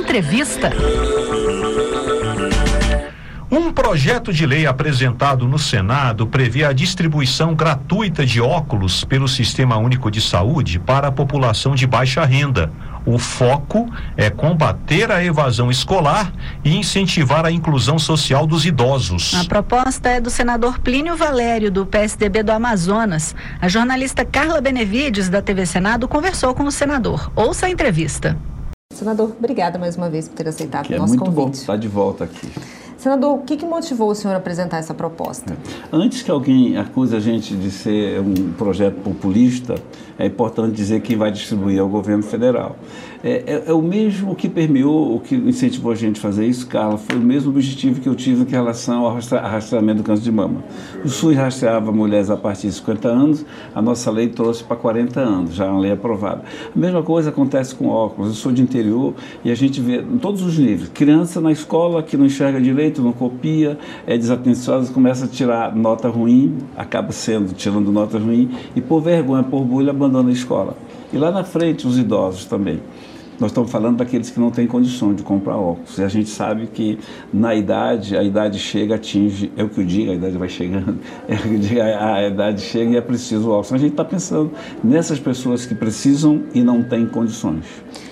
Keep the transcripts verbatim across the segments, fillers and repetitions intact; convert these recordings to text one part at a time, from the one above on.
Entrevista. Um projeto de lei apresentado no Senado prevê a distribuição gratuita de óculos pelo Sistema Único de Saúde para a população de baixa renda. O foco é combater a evasão escolar e incentivar a inclusão social dos idosos. A proposta é do senador Plínio Valério, do P S D B do Amazonas. A jornalista Carla Benevides, da T V Senado, conversou com o senador. Ouça a entrevista. Senador, obrigada mais uma vez por ter aceitado que o nosso convite. É muito convite. bom estar de volta aqui. Senador, o que, que motivou o senhor a apresentar essa proposta? Antes que alguém acuse a gente de ser um projeto populista, é importante dizer que vai distribuir ao governo federal. É, é, é o mesmo que permeou, o que incentivou a gente a fazer isso, Carla, foi o mesmo objetivo que eu tive em relação ao rastreamento do câncer de mama. O SUS rastreava mulheres a partir de cinquenta anos, a nossa lei trouxe para quarenta anos, já é uma lei aprovada. A mesma coisa acontece com óculos. Eu sou de interior e a gente vê em todos os níveis, criança na escola que não enxerga direito, não copia, é desatenciosa, começa a tirar nota ruim, acaba sendo, tirando nota ruim, e por vergonha, por orgulho, abandona a escola. E lá na frente, os idosos também. Nós estamos falando daqueles que não têm condição de comprar óculos. E a gente sabe que na idade, a idade chega, atinge, é o que eu digo, a idade vai chegando, é o que eu digo, a, a idade chega e é preciso óculos. A gente está pensando nessas pessoas que precisam e não têm condições.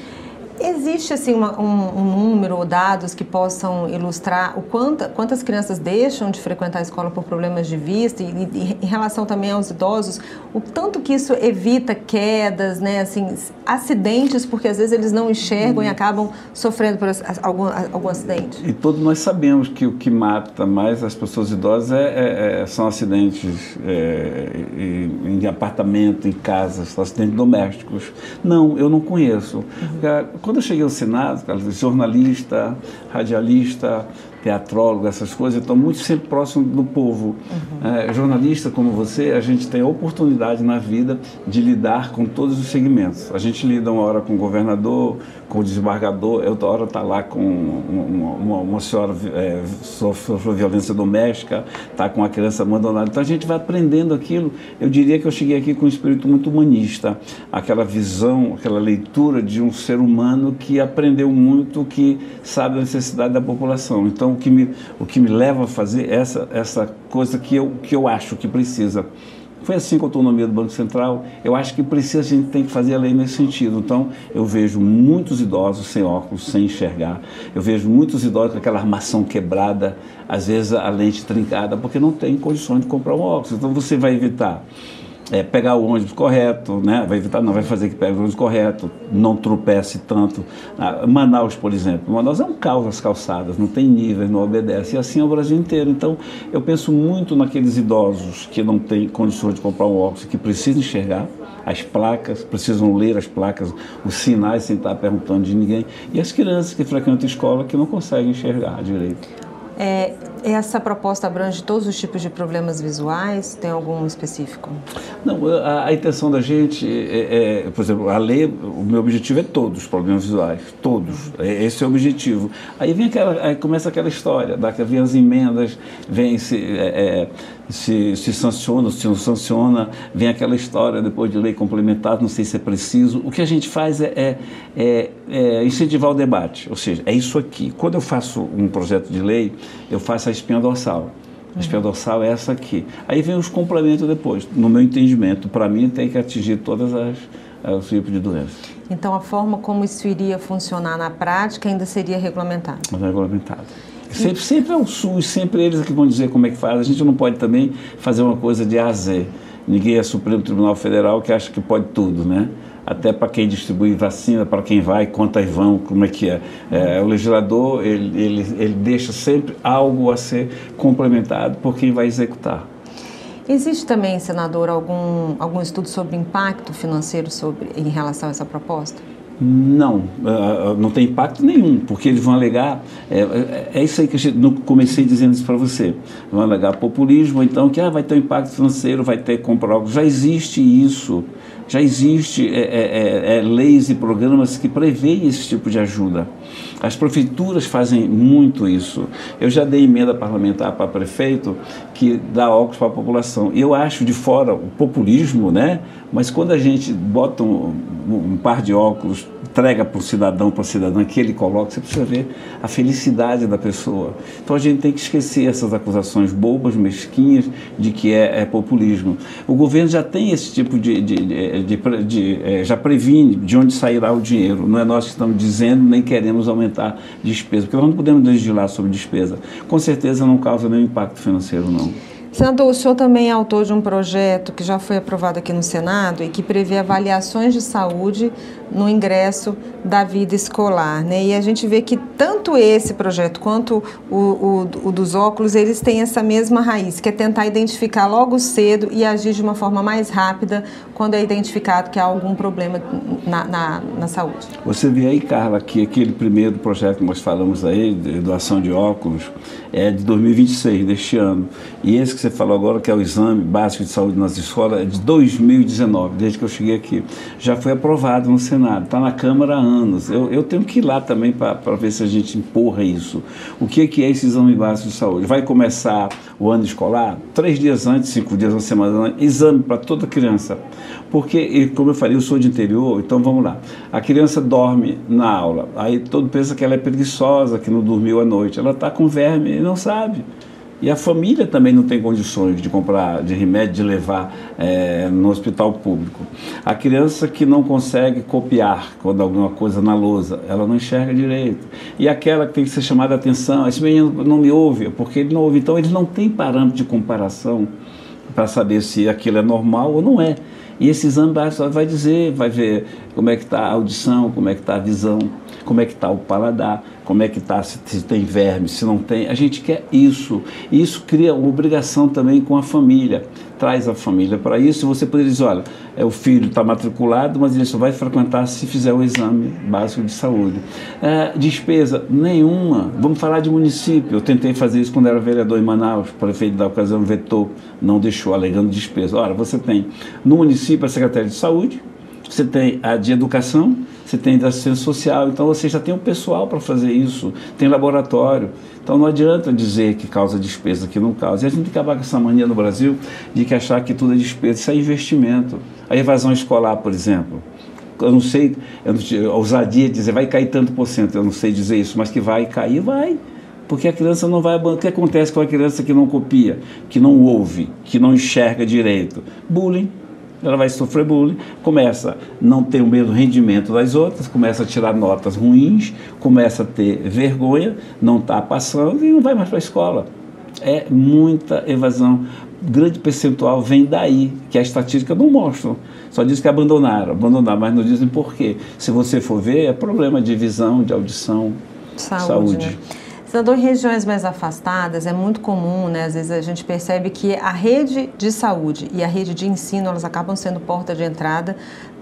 Existe assim uma, um, um número ou dados que possam ilustrar o quanto, quantas crianças deixam de frequentar a escola por problemas de vista e, e em relação também aos idosos, o tanto que isso evita quedas, né, assim, acidentes, porque às vezes eles não enxergam e acabam sofrendo por algum, algum acidente? E todos nós sabemos que o que mata mais as pessoas idosas é, é, é, são acidentes é, em, em apartamento, em casas, são acidentes domésticos. Não, eu não conheço. Uhum. Quando eu cheguei ao Senado, jornalista, radialista, teatrólogo, essas coisas, eu estou muito sempre próximo do povo. Uhum. É, jornalista como você, a gente tem a oportunidade na vida de lidar com todos os segmentos. A gente lida uma hora com o governador, com o desembargador, outra hora está lá com uma, uma, uma senhora é, sofreu violência doméstica, está com a criança abandonada. Então a gente vai aprendendo aquilo. Eu diria que eu cheguei aqui com um espírito muito humanista, aquela visão, aquela leitura de um ser humano que aprendeu muito, que sabe a necessidade da população. Então o que me, o que me leva a fazer essa, essa coisa que eu, que eu acho que precisa. Foi assim com a autonomia do Banco Central. Eu acho que precisa, a gente tem que fazer a lei nesse sentido. Então, eu vejo muitos idosos sem óculos, sem enxergar. Eu vejo muitos idosos com aquela armação quebrada, às vezes a lente trincada, porque não tem condições de comprar um óculos. Então, você vai evitar é, pegar o ônibus correto, né? Vai evitar, não, vai fazer que pegue o ônibus correto, não tropece tanto. Ah, Manaus, por exemplo. Manaus é um caos as calçadas, não tem níveis, não obedece. E assim é o Brasil inteiro. Então, eu penso muito naqueles idosos que não têm condições de comprar um óculos, que precisam enxergar as placas, precisam ler as placas, os sinais sem estar perguntando de ninguém. E as crianças que frequentam a escola que não conseguem enxergar direito. É, essa proposta abrange todos os tipos de problemas visuais? Tem algum específico? Não, a, a intenção da gente é, é, por exemplo, a lei, o meu objetivo é todos os problemas visuais, todos, é, esse é o objetivo. Aí vem aquela, aí começa aquela história, daqui vem as emendas, vem se, é, se, se sanciona, se não sanciona, vem aquela história depois de lei complementar, não sei se é preciso. O que a gente faz é, é, é, é incentivar o debate, ou seja, é isso aqui. Quando eu faço um projeto de lei, eu faço a espinha dorsal. A espinha dorsal é essa aqui. Aí vem os complementos depois. No meu entendimento, para mim, tem que atingir todas as os tipos de doenças. Então, a forma como isso iria funcionar na prática ainda seria regulamentado? Regulamentado. Sempre, sempre é o SUS, sempre eles que vão dizer como é que faz. A gente não pode também fazer uma coisa de A a Z. Ninguém é Supremo Tribunal Federal que acha que pode tudo, né? Até para quem distribui vacina, para quem vai, quantas vão, como é que é. é o legislador, ele, ele, ele deixa sempre algo a ser complementado por quem vai executar. Existe também, senador, algum, algum estudo sobre impacto financeiro sobre, em relação a essa proposta? Não, não tem impacto nenhum, porque eles vão alegar, é, é isso aí que eu não comecei dizendo isso para você, vão alegar populismo, então que ah, vai ter um impacto financeiro, vai ter comprar, já existe isso, já existe é, é, é, leis e programas que prevêem esse tipo de ajuda. As prefeituras fazem muito isso. Eu já dei emenda parlamentar para prefeito que dá óculos para a população. Eu acho de fora o populismo, né? Mas quando a gente bota um, um par de óculos entrega para o cidadão, para a cidadã que ele coloca, você precisa ver a felicidade da pessoa. Então a gente tem que esquecer essas acusações bobas, mesquinhas, de que é, é populismo. O governo já tem esse tipo de, de, de, de, de, de é, já previne de onde sairá o dinheiro. Não é nós que estamos dizendo, nem queremos aumentar despesa, porque nós não podemos legislar sobre despesa. Com certeza não causa nenhum impacto financeiro, não. Senador, o senhor também é autor de um projeto que já foi aprovado aqui no Senado e que prevê avaliações de saúde no ingresso da vida escolar, né? E a gente vê que tanto esse projeto quanto o, o, o dos óculos, eles têm essa mesma raiz, que é tentar identificar logo cedo e agir de uma forma mais rápida quando é identificado que há algum problema na, na, na saúde. Você vê aí, Carla, que aquele primeiro projeto que nós falamos aí, de doação de óculos, é de dois mil e vinte e seis, deste ano. E esse que você falou agora, que é o exame básico de saúde nas escolas, é de dois mil e dezenove, desde que eu cheguei aqui. Já foi aprovado no Senado, está na Câmara há anos. Eu, eu tenho que ir lá também para ver se a gente empurra isso. O que, que é esse exame básico de saúde? Vai começar o ano escolar, três dias antes, cinco dias, uma semana antes, exame para toda criança. Porque, como eu falei, eu sou de interior, então vamos lá. A criança dorme na aula, aí todo pensa que ela é preguiçosa, que não dormiu à noite. Ela está com verme e não sabe. E a família também não tem condições de comprar de remédio, de levar é, no hospital público. A criança que não consegue copiar quando alguma coisa na lousa, ela não enxerga direito. E aquela que tem que ser chamada a atenção, esse menino não me ouve, porque ele não ouve. Então ele não tem parâmetro de comparação para saber se aquilo é normal ou não é. E esse exame vai dizer, vai ver como é que está a audição, como é que está a visão, como é que está o paladar, como é que está, se, se tem verme, se não tem. A gente quer isso. E isso cria uma obrigação também com a família. Traz a família para isso. E você poderia dizer, olha, é, o filho está matriculado, mas ele só vai frequentar se fizer o exame básico de saúde. É, despesa nenhuma. Vamos falar de município. Eu tentei fazer isso quando era vereador em Manaus. O prefeito da ocasião vetou, não deixou, alegando despesa. Ora, você tem no município a Secretaria de Saúde, você tem a de Educação, você tem da Assistência Social, então você já tem um pessoal para fazer isso, tem laboratório. Então não adianta dizer que causa despesa, que não causa. E a gente tem que acabar com essa mania no Brasil de que achar que tudo é despesa, isso é investimento. A evasão escolar, por exemplo, eu não sei, eu não, a ousadia de dizer vai cair tanto por cento, eu não sei dizer isso, mas que vai cair, vai. Porque a criança não vai abandonar. O que acontece com a criança que não copia, que não ouve, que não enxerga direito? Bullying. Ela vai sofrer bullying, começa a não ter o mesmo rendimento das outras, começa a tirar notas ruins, começa a ter vergonha, não está passando e não vai mais para a escola. É muita evasão. Grande percentual vem daí, que a estatística não mostra. Só diz que abandonaram, abandonaram, mas não dizem por quê. Se você for ver, é problema de visão, de audição, saúde. saúde. Né? Senador, em regiões mais afastadas é muito comum, né? Às vezes a gente percebe que a rede de saúde e a rede de ensino, elas acabam sendo porta de entrada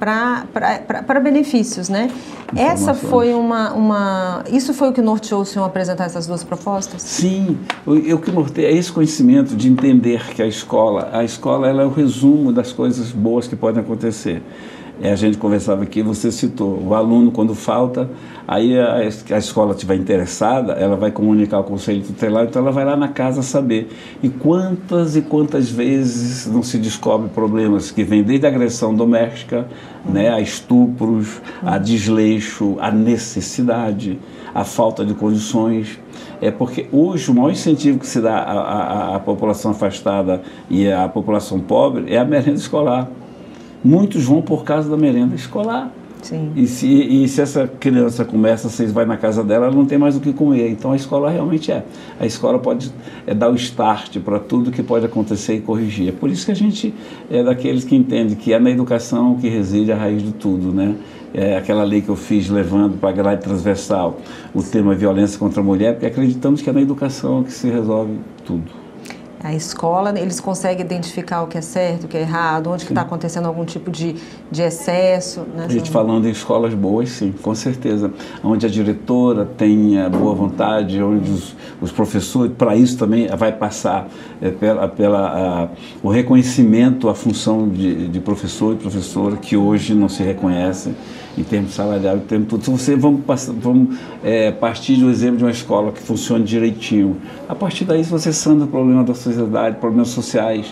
para benefícios, né? Essa foi uma, uma... Isso foi o que norteou o senhor apresentar essas duas propostas? Sim, eu que norteei é esse conhecimento de entender que a escola, a escola ela é o resumo das coisas boas que podem acontecer. É, a gente conversava aqui, você citou, o aluno quando falta, aí a, a escola estiver interessada, ela vai comunicar ao conselho tutelar, então ela vai lá na casa saber. E quantas e quantas vezes não se descobre problemas que vêm desde a agressão doméstica, né, a estupros, a desleixo, a necessidade, a falta de condições. É porque hoje o maior incentivo que se dá à, à, à população afastada e à população pobre é a merenda escolar. Muitos vão por causa da merenda escolar. Sim. E, se, e se essa criança começa, vocês vai na casa dela, ela não tem mais o que comer. Então a escola realmente é. A escola pode é, dar o start para tudo que pode acontecer e corrigir. É por isso que a gente é daqueles que entendem que é na educação que reside a raiz de tudo, né? É aquela lei que eu fiz levando para a grade transversal o tema violência contra a mulher, porque acreditamos que é na educação que se resolve tudo. A escola, eles conseguem identificar o que é certo, o que é errado, onde está acontecendo algum tipo de, de excesso. Né? A gente falando em escolas boas, sim, com certeza. Onde a diretora tem a boa vontade, onde os, os professores, para isso também vai passar é, pela, pela a, o reconhecimento, a função de, de professor e professora, que hoje não se reconhece em termos salariais, em termos tudo. Se você vamos, vamos é, partir do exemplo de uma escola que funcione direitinho, a partir daí você sana o problema da sociedade, problemas sociais,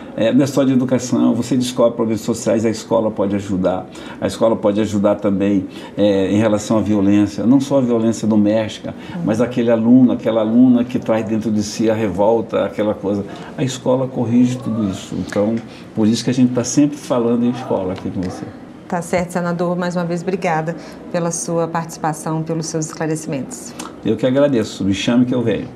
É, não é só de educação, você descobre problemas sociais, a escola pode ajudar. A escola pode ajudar também é, em relação à violência, não só a violência doméstica, mas aquele aluno, aquela aluna que traz dentro de si a revolta, aquela coisa. A escola corrige tudo isso. Então, por isso que a gente está sempre falando em escola aqui com você. Tá certo, senador. Mais uma vez, obrigada pela sua participação, pelos seus esclarecimentos. Eu que agradeço. Me chame que eu venho.